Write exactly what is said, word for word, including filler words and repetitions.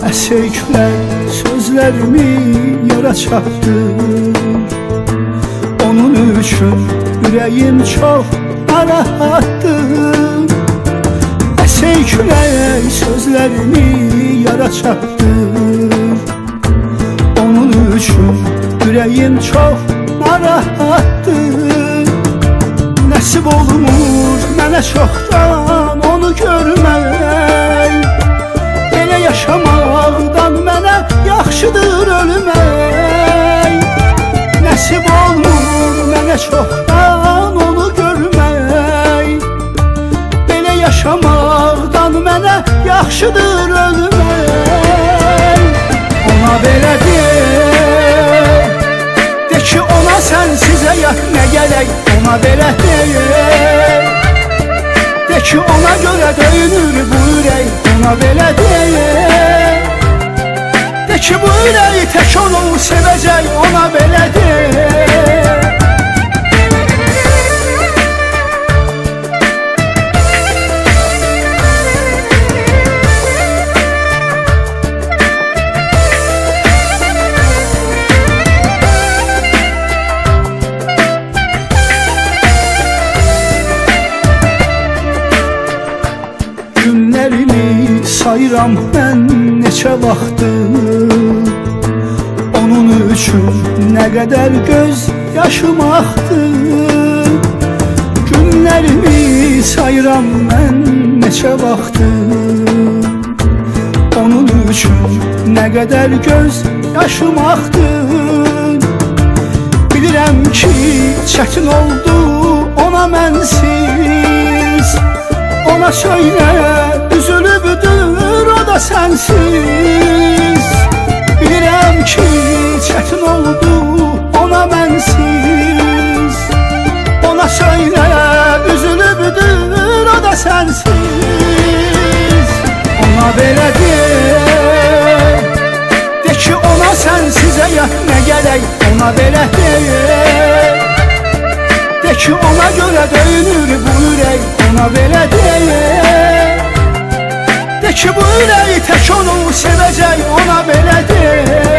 Əsir külək sözlərimi yara çatdı. Onun üçün ürəyim çox narahatdır. Əsir külək sözlərimi yara çatdı. Onun üçün ürəyim çox narahatdır. Nəsib olmur mənə çoxdan onu görmək. Belə yaşamaqdan mənə yaxşıdır ölmək. Nəsib olmur mənə çoxdan onu görmək. Belə yaşamaqdan mənə yaxşıdır ölmək. Ona belə de, de ki ona sənsiz həyat nə gələk. Ona belə de, de ki ona görə döyünür bu ürək. Ona belə de, de ki bu ürəyi tək onu sevəcək. Ona belə de. Günlərimi sayıram mən neçə vaxtdır. Onun üçün nə qədər göz yaşım axdır. Günlərimi sayıram mən neçə vaxtdır. Onun üçün nə qədər göz yaşım axdır. Bilirəm ki çətin oldu ona mənsiz. Ona söylə üzülübdür o da sənsiz. Bilirəm ki çətin oldu ona mənsiz. Ona söylə üzülübdür o da sənsiz. Ona belə de, de ki ona sənsiz həyat nə gələk. Ona belə de, de ki ona görə döyünür bu ürək. Ona belə de, de ki bu ürəyi tək onu sevəcək. Ona belə de.